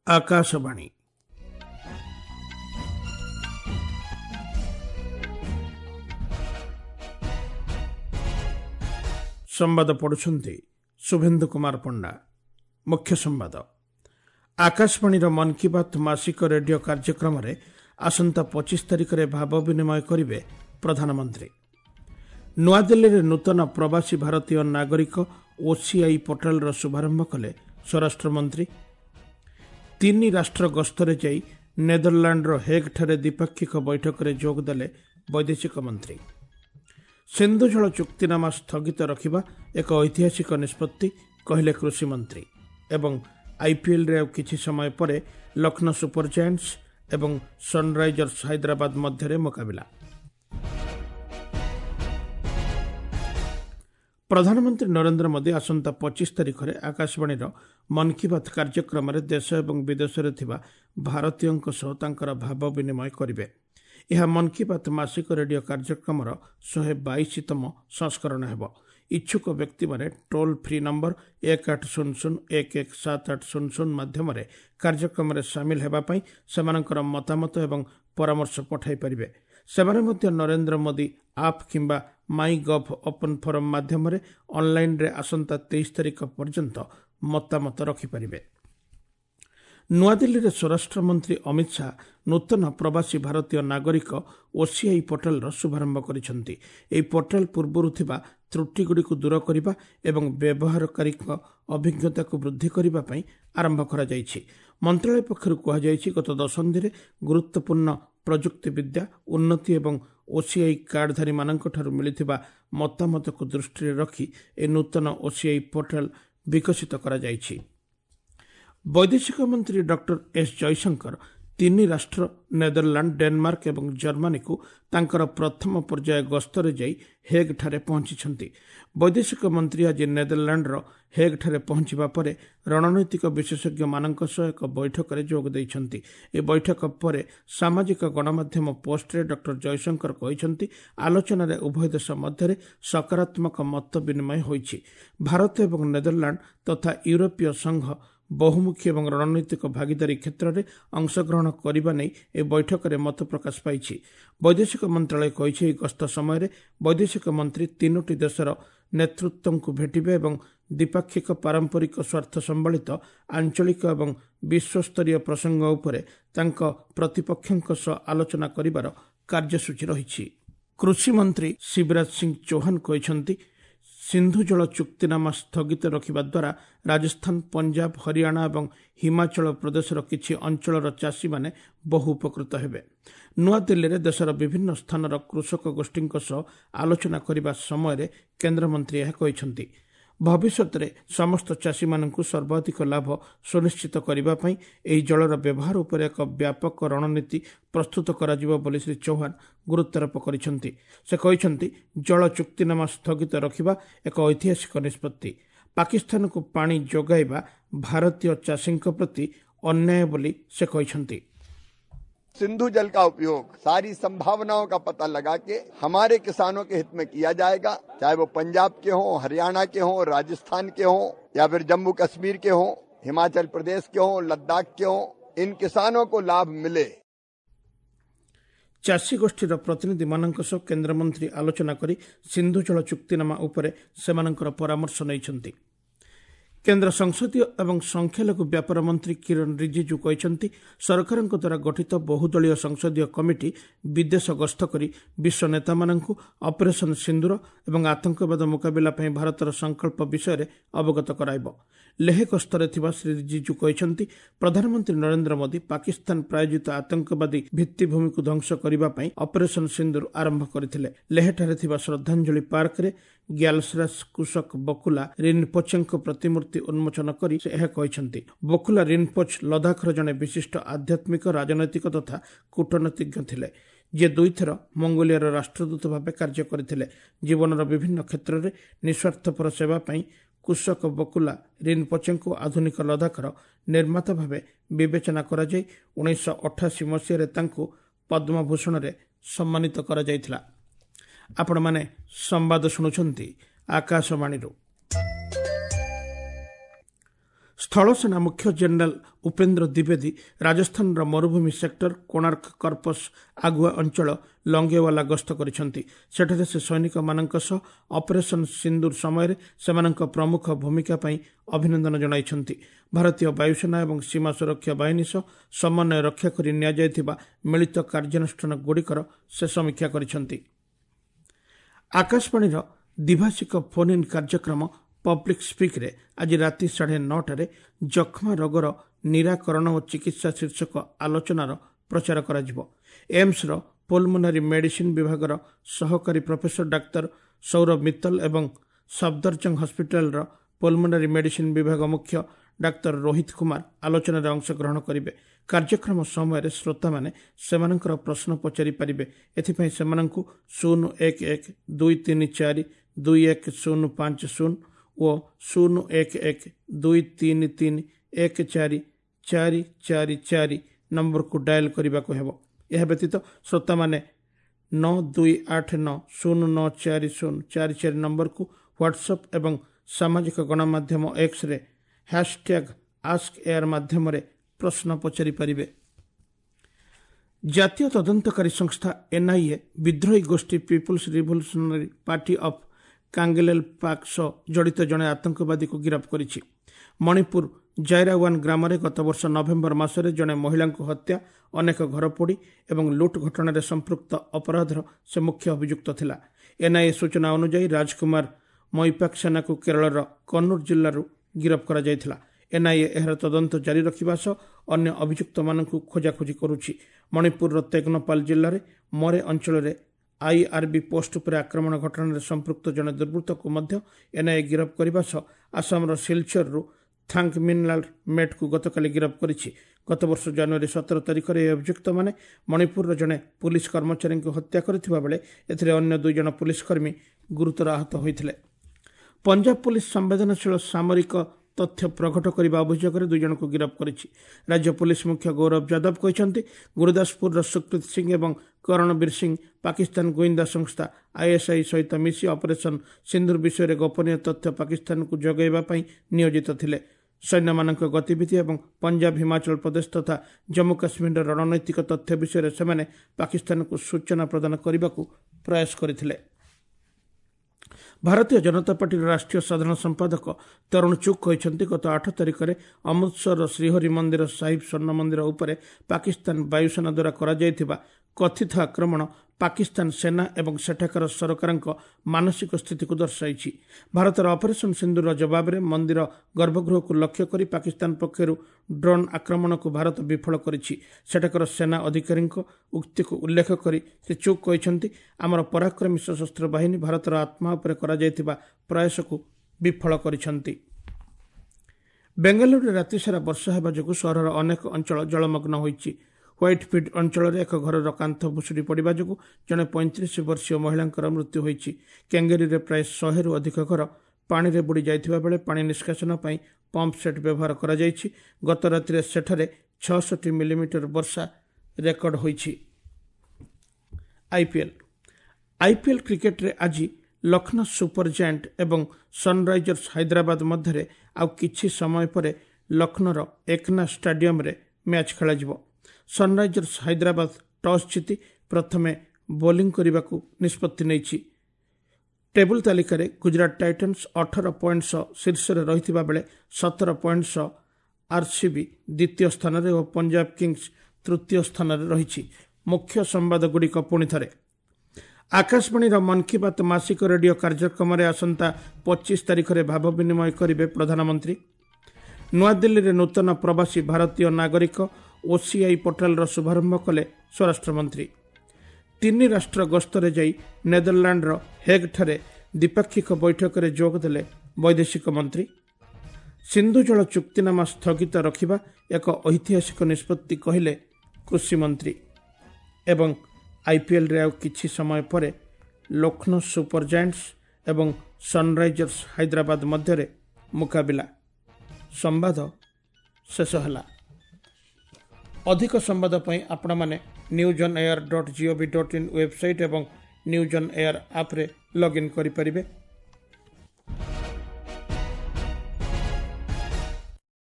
आकाशवाणी संवाद पढ़ुछंती शुभेन्दु कुमार पंडा। मुख्य संवाद आकाशवाणी मन की बात मासिक रेडियो कार्यक्रम रे आसंता 25 तारिख रे भाव विनिमय करिवे प्रधानमंत्री। नुआदिल्ली रे नूतन प्रवासी भारतीय नागरिक ओसीआई पोर्टाल रो शुभारंभ कले स्वराष्ट्र मंत्री। 3 राष्ट्र गस्तरे जाई नेदरलैंड रो हेग ठारे द्विपाक्षिक बैठक रे जोग देले वैदेशिक मंत्री। सिंधु जल चुक्तिनामा स्थगित रखिबा एक ऐतिहासिक निष्पत्ति कहले कृषि मंत्री। एवं आईपीएल रे किछि समय परे लखनऊ सुपर जायंट्स एवं सनराइजर्स हैदराबाद मध्य मुकाबिला। प्रधानमंत्री नरेंद्र मोदी आसंता 25 तारिख रे आकाशवाणी मन की बात कार्यक्रम रे देश एवं विदेश रे थिबा भारतीयों सह तांकर भाव विनिमय करिवे। यह मन की बात मासिक रेडियो कार्यक्रम 122तम संस्करण हेबो। इच्छुक व्यक्ति माने टोल फ्री नंबर 1800117800 माध्यम कार्यक्रम रे शामिल हेबा पई सेमानकर मतामत एवं परामर्श पठाई परिबे। सेमाने मध्य नरेंद्र मोदी आप किंबा माई गव ओपन फोरम माध्यम रे ऑनलाइन रे आसंता 23 तारिख पर्यंत मतामत रखि परिबे। नुआदिल्ली रे स्वराष्ट्र मंत्री अमित शाह नूतन प्रवासी भारतीय नागरिक ओसीआई पोर्टाल रो शुभारंभ करिसेंती। एई पोर्टाल पूर्वरु थिबा त्रुटिगुड़िक दूर करबा एवं व्यवहारकारी अभिज्ञता को वृद्धि करबा पई आरंभ करा जायछि। मंत्रालय पक्षरु कहा जायछि गत दशंधि रे गुरुत्वपूर्ण प्रजुक्ति विद्या उन्नति एवं ओसीआई कार्डधारी मानक ठारु मिलिथिबा मतामत को दृष्टि रखी ए नूतन ओसीआई पोर्टाल विकसित करा जायछि। वैदेशिक मंत्री डॉक्टर एस जयशंकर 3 राष्ट्र नेदरलैंड डेनमार्क एवं जर्मनी को तांकर प्रथम पर्याय गस्तरे जाई हेग ठारे पहुंची। वैदेशिक मंत्री आज नेदरलैंड रो हेग ठारे पहुंचीबा परे रणनैतिक विशेषज्ञ मानक सह एक बैठक रे जोग दैछंती। ए बैठक परे सामाजिक गणमाध्यम पोस्ट रे डॉक्टर जयशंकर कहिसंती आलोचना रे उभय देश मध्य सकारात्मक मत विनिमय होईछि। भारत एवं नेदरलैंड तथा यूरोपीय संघ बहुमुखी एवं रणनैतिक भागीदारी क्षेत्र में अंशग्रहण करने नहीं ए बैठक में मत प्रकाश पाई। वैदेशिक मंत्रालय कही गस्त समय वैदेशिक मंत्री 3टी देशर नेतृत्व को भेटिबे एवं द्विपाक्षिक पारंपरिक स्वार्थ संबलित आंचलिक एवं विश्वस्तरीय प्रसंग उपरे तांको प्रतिपक्षों सह आलोचना करिवार कार्यसूची रही। कृषि मंत्री शिवराज सिंह चौहान कहते सिंधु जल चुक्तिनामा स्थगित रखिबा द्वारा राजस्थान पंजाब हरियाणा एवं हिमाचल प्रदेशर किछि अंचलर चाषी माने बहु उपकृत हेबे। नुआदिल्ली रे देशर विभिन्न स्थानर कृषक गोष्ठी सह आलोचना करिबा समय केंद्र मंत्री यह कहिसंती भविष्य में समस्त चाषी मानकु सर्वाधिक लाभ सुनिश्चित करबा पई एही जलर व्यवहार उपर एक व्यापक रणनीति प्रस्तुत कराजिबो बोली श्री चौहान गुरुत्वारोप करिसंती। से कहिसंती जल चुक्तिनामा स्थगित रखिबा एक ऐतिहासिक निष्पत्ति पाकिस्तान को पानी जोगाइबा भारतीय चाषीଙ୍କ प्रति अन्याय बोली से कहिसंती। सिंधु जल का उपयोग सारी संभावनाओं का पता लगा के हमारे किसानों के हित में किया जाएगा, चाहे वो पंजाब के हों, हरियाणा के हों, राजस्थान के हों या फिर जम्मू कश्मीर के हों, हिमाचल प्रदेश के हों, लद्दाख के हों, इन किसानों को लाभ मिले। चाषी गोष्ठीर प्रतिनिधि मानक सह केंद्र मंत्री आलोचना करी सिंधु जल चुक्तिनामा उपरे सेमानकर परामर्श नैछंती। केंद्र संसदीय एवं संख्यालघु व्यापार मंत्री किरण रिजिजू कहते सरकार द्वारा गठित बहुदलीय संसदीय कमिटी विदेश गस्त करी विश्व नेता मानकु ऑपरेशन सिंदूर एवं आतंकवाद मुकाबिला पई भारतर संकल्प विषय रे अवगत कराइबो। लेह गस्तरे थिबा श्री रिजिजू कहते प्रधानमंत्री नरेंद्र मोदी पाकिस्तान प्रायोजित आतंकवादी भित्तिभूमि को ध्वंस करबा पई ऑपरेशन सिंदूर आरंभ करथिले। लेह ठारे थिबा श्रद्धांजलि पार्क रे ग्यालसरास कृषक बकुला रिनपोचेंको प्रतिमूर्ति उन्मोचन करी से यह कहते बकुला रिनपोच लद्दाखर जड़े विशिष्ट आध्यात्मिक राजनैतिक तथा कूटनीतिज्ञ थिले जे 2 थर मंगोलियार राष्ट्रदूत भाव कार्य करथिले। जीवनर विभिन्न क्षेत्र में निस्वार्थपर सेवा पई कृषक बकुला रिनपोचेंको आधुनिक लद्दाखर निर्माता भाव विवेचना करा जाय 1988 मसीह तांको पद्मभूषण रे सम्मानित करा जायथिला। आपण माने संवाद शुणुछंती आकाशवाणी। ସ୍ଥଳସେନା ମୁଖ୍ୟ ଜେନେରାଲ ଉପେନ୍ଦ୍ର ଦ୍ୱିବେଦୀ ରାଜସ୍ଥାନର ମରୁଭୂମି ସେକ୍ଟର କୋଣାର୍କ କର୍ପସ୍ ଆଗୁଆ ଅଞ୍ଚଳ ଲଙ୍ଗେୱାଲା ଗସ୍ତ କରିଛନ୍ତି। ସେଠାରେ ସେ ସୈନିକମାନଙ୍କ ସହ ଅପରେସନ ସିନ୍ଦୁର ସମୟରେ ସେମାନଙ୍କ ପ୍ରମୁଖ ଭୂମିକା ପାଇଁ ଅଭିନନ୍ଦନ ଜଣାଇଛନ୍ତି। ଭାରତୀୟ ବାୟୁସେନା ଏବଂ ସୀମା ସୁରକ୍ଷା ବାହିନୀ ସହ ସମନ୍ୱୟ ରକ୍ଷା କରି ନିଆଯାଇଥିବା ମିଳିତ କାର୍ଯ୍ୟାନୁଷ୍ଠାନଗୁଡ଼ିକର ସେ ସମୀକ୍ଷା କରିଛନ୍ତି। ଆକାଶବାଣୀର ଦ୍ୱିଭାଷିକ ଫୋନ୍ ଇନ୍ କାର୍ଯ୍ୟକ୍ରମ ପବ୍ଲିକ୍ ସ୍ପିକ୍ରେ ଆଜି ରାତି 9:30ରେ ଯକ୍ଷ୍ମା ରୋଗର ନିରାକରଣ ଓ ଚିକିତ୍ସା ଶୀର୍ଷକ ଆଲୋଚନାର ପ୍ରଚାର କରାଯିବ। ଏମ୍ସର ପଲ୍ମୋନାରୀ ମେଡିସିନ୍ ବିଭାଗର ସହକାରୀ ପ୍ରଫେସର ଡାକ୍ତର ସୌରଭ ମିତ୍ତଲ ଏବଂ ସଫଦରଜଙ୍ଗ ହସ୍ପିଟାଲର ପଲ୍ମୋନାରୀ ମେଡିସିନ୍ ବିଭାଗ ମୁଖ୍ୟ ଡାକ୍ତର ରୋହିତ କୁମାର ଆଲୋଚନାରେ ଅଂଶଗ୍ରହଣ କରିବେ। କାର୍ଯ୍ୟକ୍ରମ ସମୟରେ ଶ୍ରୋତାମାନେ ସେମାନଙ୍କର ପ୍ରଶ୍ନ ପଚାରି ପାରିବେ। ଏଥିପାଇଁ ସେମାନଙ୍କୁ 011-234-2150 ଓ 011-233-14444 ନମ୍ବରକୁ ଡାଏଲ୍ କରିବାକୁ ହେବ। ଏହା ବ୍ୟତୀତ ଶ୍ରୋତାମାନେ 9289094044 ନମ୍ବରକୁ ହ୍ୱାଟ୍ସଆପ୍ ଏବଂ ସାମାଜିକ ଗଣମାଧ୍ୟମ ଏକ୍ସରେ ହ୍ୟାଶ୍ଟ୍ୟାଗ୍ ଆସ୍କଏୟାର ମାଧ୍ୟମରେ ପ୍ରଶ୍ନ ପଚାରି ପାରିବେ। ଜାତୀୟ ତଦନ୍ତକାରୀ ସଂସ୍ଥା ଏନ୍ଆଇଏ ବିଦ୍ରୋହୀ ଗୋଷ୍ଠୀ people's revolutionary party of Kangleipak ସହ ଜଡ଼ିତ ଜଣେ ଆତଙ୍କବାଦୀକୁ ଗିରଫ କରିଛି। ମଣିପୁର ଜାଇରାୱାନ୍ ଗ୍ରାମରେ ଗତବର୍ଷ ନଭେମ୍ବର ମାସରେ ଜଣେ ମହିଳାଙ୍କୁ ହତ୍ୟା, ଅନେକ ଘରପୋଡ଼ି ଏବଂ ଲୁଟ୍ ଘଟଣାରେ ସମ୍ପୃକ୍ତ ଅପରାଧର ସେ ମୁଖ୍ୟ ଅଭିଯୁକ୍ତ ଥିଲା। ଏନ୍ଆଇଏ ସୂଚନା ଅନୁଯାୟୀ ରାଜକୁମାର ମଇପାକ୍ସେନାକୁ କେରଳର କନ୍ନୁର ଜିଲ୍ଲାରୁ ଗିରଫ କରାଯାଇଥିଲା। ଏନ୍ଆଇଏ ଏହାର ତଦନ୍ତ ଜାରି ରଖିବା ସହ ଅନ୍ୟ ଅଭିଯୁକ୍ତମାନଙ୍କୁ ଖୋଜାଖୋଜି କରୁଛି। ମଣିପୁରର ତେଗ୍ନପାଲ ଜିଲ୍ଲାରେ ମରେ ଅଞ୍ଚଳରେ ଆଇଆର୍ବି ପୋଷ୍ଟ ଉପରେ ଆକ୍ରମଣ ଘଟଣାରେ ସମ୍ପୃକ୍ତ ଜଣେ ଦୁର୍ବୃତ୍ତକୁ ମଧ୍ୟ ଏନ୍ଆଇଏ ଗିରଫ କରିବା ସହ ଆସାମର ସିଲଚରରୁ ଥାଙ୍ଗମିନ୍ଲାଲ ମେଟ୍କୁ ଗତକାଲି ଗିରଫ କରିଛି। ଗତବର୍ଷ ଜାନୁଆରୀ 17 ତାରିଖରେ ଏହି ଅଭିଯୁକ୍ତମାନେ ମଣିପୁରର ଜଣେ ପୁଲିସ କର୍ମଚାରୀଙ୍କୁ ହତ୍ୟା କରିଥିବା ବେଳେ ଏଥିରେ ଅନ୍ୟ 2 ଜଣ ପୁଲିସ କର୍ମୀ ଗୁରୁତର ଆହତ ହୋଇଥିଲେ। ପଞ୍ଜାବ ପୁଲିସ ସମ୍ବେଦନଶୀଳ ସାମରିକ ତଥ୍ୟ ପ୍ରଘଟ କରିବା ଅଭିଯୋଗରେ 2 ଜଣଙ୍କୁ ଗିରଫ କରିଛି। ରାଜ୍ୟ ପୁଲିସ ମୁଖ୍ୟ ଗୌରବ ଯାଦବ କହିଛନ୍ତି, ଗୁରୁଦାସପୁରର ସୁଖପ୍ରୀତ ସିଂ ଏବଂ କରଣବୀର ସିଂ ପାକିସ୍ତାନ ଗୁଇନ୍ଦା ସଂସ୍ଥା ଆଇଏସ୍ଆଇ ସହିତ ମିଶି ଅପରେସନ ସିନ୍ଦୁର ବିଷୟରେ ଗୋପନୀୟ ତଥ୍ୟ ପାକିସ୍ତାନକୁ ଯୋଗାଇବା ପାଇଁ ନିୟୋଜିତ ଥିଲେ। ସୈନ୍ୟମାନଙ୍କ ଗତିବିଧି ଏବଂ ପଞ୍ଜାବ, ହିମାଚଳ ପ୍ରଦେଶ ତଥା ଜମ୍ମୁ କାଶ୍ମୀରର ରଣନୈତିକ ତଥ୍ୟ ବିଷୟରେ ସେମାନେ ପାକିସ୍ତାନକୁ ସୂଚନା ପ୍ରଦାନ କରିବାକୁ ପ୍ରୟାସ କରିଥିଲେ। ଭାରତୀୟ ଜନତା ପାର୍ଟିର ରାଷ୍ଟ୍ରୀୟ ସାଧାରଣ ସମ୍ପାଦକ ତରୁଣ ଚୁଗ୍ କହିଛନ୍ତି, ଗତ 8 ତାରିଖରେ ଅମୃତସରର ଶ୍ରୀହରି ମନ୍ଦିର ସାହିବ ସ୍ୱର୍ଣ୍ଣ ମନ୍ଦିର ଉପରେ ପାକିସ୍ତାନ ବାୟୁସେନା ଦ୍ୱାରା କରାଯାଇଥିବା କଥିତ ଆକ୍ରମଣ ପାକିସ୍ତାନ ସେନା ଏବଂ ସେଠାକାର ସରକାରଙ୍କ ମାନସିକ ସ୍ଥିତିକୁ ଦର୍ଶାଇଛି। ଭାରତର ଅପରେସନ ସିନ୍ଦୁରର ଜବାବରେ ମନ୍ଦିର ଗର୍ଭଗୃହକୁ ଲକ୍ଷ୍ୟ କରି ପାକିସ୍ତାନ ପକ୍ଷରୁ ଡ୍ରୋନ୍ ଆକ୍ରମଣକୁ ଭାରତ ବିଫଳ କରିଛି। ସେଠାକାର ସେନା ଅଧିକାରୀଙ୍କ ଉକ୍ତିକୁ ଉଲ୍ଲେଖ କରି ଶ୍ରୀ ଚୁଗ୍ କହିଛନ୍ତି, ଆମର ପରାକ୍ରମୀ ସଶସ୍ତ୍ର ବାହିନୀ ଭାରତର ଆତ୍ମା ଉପରେ କରାଯାଇଥିବା ପ୍ରୟାସକୁ ବିଫଳ କରିଛନ୍ତି। ବେଙ୍ଗାଲୁରୁରେ ରାତିସାରା ବର୍ଷା ହେବା ଯୋଗୁଁ ସହରର ଅନେକ ଅଞ୍ଚଳ ଜଳମଗ୍ନ ହୋଇଛି। ହ୍ୱାଇଟ୍ଫିଲ୍ଡ ଅଞ୍ଚଳରେ ଏକ ଘରର କାନ୍ଥ ଭୁଶୁଡ଼ି ପଡ଼ିବା ଯୋଗୁଁ ଜଣେ 35 ବର୍ଷୀୟ ମହିଳାଙ୍କର ମୃତ୍ୟୁ ହୋଇଛି। କେଙ୍ଗେରିରେ ପ୍ରାୟ 100ରୁ ଅଧିକ ଘର ପାଣିରେ ବୁଡ଼ି ଯାଇଥିବା ବେଳେ ପାଣି ନିଷ୍କାସନ ପାଇଁ ପମ୍ପ ସେଟ୍ ବ୍ୟବହାର କରାଯାଇଛି। ଗତ ରାତିରେ ସେଠାରେ 66 ମିଲିମିଟର ବର୍ଷା ରେକର୍ଡ ହୋଇଛି। ଆଇପିଏଲ୍ କ୍ରିକେଟରେ ଆଜି ଲକ୍ଷ୍ନୌ ସୁପର ଜାଏଣ୍ଟ ଏବଂ ସନ୍ରାଇଜର୍ସ ହାଇଦ୍ରାବାଦ ମଧ୍ୟରେ ଆଉ କିଛି ସମୟ ପରେ ଲକ୍ଷ୍ନୌର ଏକନା ଷ୍ଟାଡିୟମରେ ମ୍ୟାଚ୍ ଖେଳାଯିବ। ସନ୍ରାଇଜର୍ସ ହାଇଦ୍ରାବାଦ ଟସ୍ ଜିତି ପ୍ରଥମେ ବୋଲିଂ କରିବାକୁ ନିଷ୍ପତ୍ତି ନେଇଛି। ଟେବୁଲ ତାଲିକାରେ ଗୁଜରାଟ ଟାଇଟନ୍ସ 18 ପଏଣ୍ଟ ସହ ଶୀର୍ଷରେ ରହିଥିବା ବେଳେ 17 ପଏଣ୍ଟ ସହ ଆର୍ସିବି ଦ୍ୱିତୀୟ ସ୍ଥାନରେ ଓ ପଞ୍ଜାବ କିଙ୍ଗସ୍ ତୃତୀୟ ସ୍ଥାନରେ ରହିଛି। ମୁଖ୍ୟ ସମ୍ବାଦଗୁଡ଼ିକ ପୁଣି ଥରେ। ଆକାଶବାଣୀର ମନ୍ କି ବାତ୍ ମାସିକ ରେଡିଓ କାର୍ଯ୍ୟକ୍ରମରେ ଆସନ୍ତା 25 ତାରିଖରେ ଭାବ ବିନିମୟ କରିବେ ପ୍ରଧାନମନ୍ତ୍ରୀ। ନୂଆଦିଲ୍ଲୀରେ ନୂତନ ପ୍ରବାସୀ ଭାରତୀୟ ନାଗରିକ ଓସିଆଇ ପୋର୍ଟାଲର ଶୁଭାରମ୍ଭ କଲେ ସ୍ୱରାଷ୍ଟ୍ରମନ୍ତ୍ରୀ। 3 ରାଷ୍ଟ୍ର ଗସ୍ତରେ ଯାଇ ନେଦରଲ୍ୟାଣ୍ଡର ହେଗ୍ଠାରେ ଦ୍ୱିପାକ୍ଷିକ ବୈଠକରେ ଯୋଗ ଦେଲେ ବୈଦେଶିକ ମନ୍ତ୍ରୀ। ସିନ୍ଧୁ ଜଳ ଚୁକ୍ତିନାମା ସ୍ଥଗିତ ରଖିବା ଏକ ଐତିହାସିକ ନିଷ୍ପତ୍ତି କହିଲେ କୃଷିମନ୍ତ୍ରୀ। ଏବଂ ଆଇପିଏଲ୍ରେ ଆଉ କିଛି ସମୟ ପରେ ଲକ୍ଷ୍ନୌ ସୁପର ଜାଏଣ୍ଟସ୍ ଏବଂ ସନ୍ରାଇଜର୍ସ ହାଇଦ୍ରାବାଦ ମଧ୍ୟରେ ମୁକାବିଲା। ସମ୍ବାଦ ଶେଷ ହେଲା। ଅଧିକ ସମ୍ବାଦ ପାଇଁ ଆପଣମାନେ newsonair.gov.in ୱେବସାଇଟ୍ ଏବଂ ନ୍ୟୁଜ୍ ଅନ୍ ଏୟାର ଆପ୍ରେ ଲଗ୍ଇନ୍ କରିପାରିବେ।